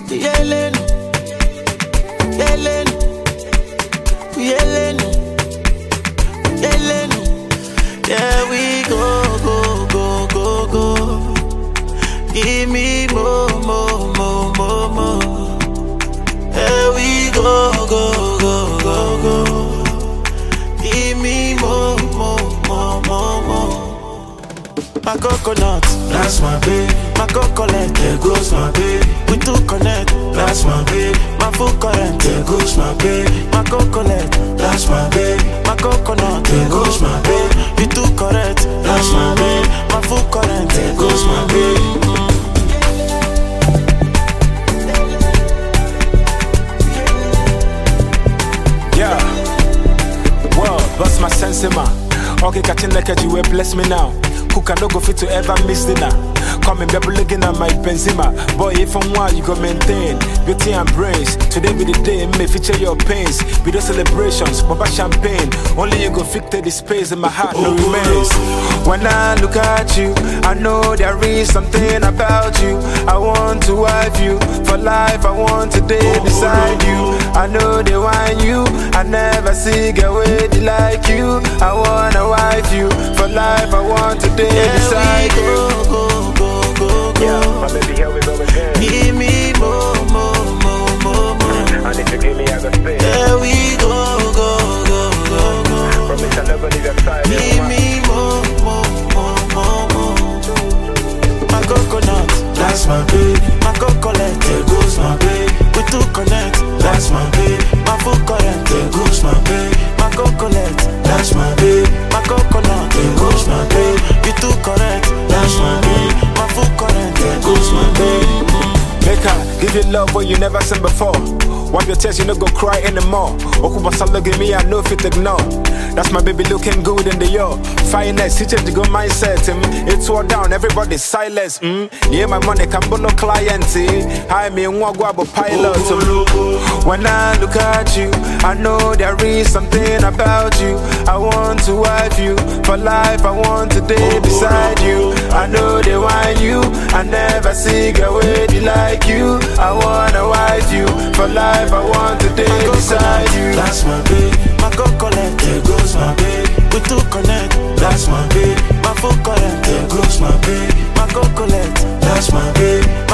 Yelling, yelling, yelling, yelling. Yeah, we go, go, go, go, go. Give me more, more, more, more, more. Yeah, we go, go, go, go, go. Give me more, more, more, more, more. My coconut, That's my baby. my coconut, There goes my baby. we two connect. That's my baby. My full current, There goes my baby. my coconut, That's my baby. my coconut. There goes my baby. You too correct. That's my baby. My full current. There goes my baby. Yeah. Well, bust my sense in man. Okay, catching like you will bless me now. Who can no go fit to ever miss dinner? Come and be looking at my Benzema. Boy, if I'm wild, you go maintain beauty and brains. Today be the day, may feature your pains. Be the celebrations, Baba champagne. Only you go fit the space in my heart, no remains. When I look at you, I know there is something about you. I want to wife you for life. I want to day beside you. I know they want you. I never see girl with like you. I wanna wife you for life. I want to day beside you. Go, go, go, go, go. Yeah, my baby, here we go again. Give me more, more, more, more, more. And if you give me, I go stay. There we go, go, go, go, go. Promise I never leave your side. Give me more, more, more, more, more. My coconut, That's my baby. my coconut. There goes my baby. We two connect. That's my baby. My full current, There goes my baby. my coconut, That's my baby. my coconut. There goes my baby. You too correct. That's my baby. My full current. There goes my baby. Make her give you love what you never seen before. Wipe your tears, you no go cry anymore. Okuba look at me, I know fit ignore. That's my baby looking good in the yard. Finest, he changed the good mindset. It's all down, everybody's silence. Yeah, my money can no client. I mean, one go about pilot. When I look at you, I know there is something about you. I want to wife you for life. I want to day beside you. I know they want you. I never see girl with like you. I wanna wife you for life. I want to day beside you. That's my baby. My coconut, There goes my baby. we two connect. That's my baby. My full current, There goes my baby. my coconut. That's my baby.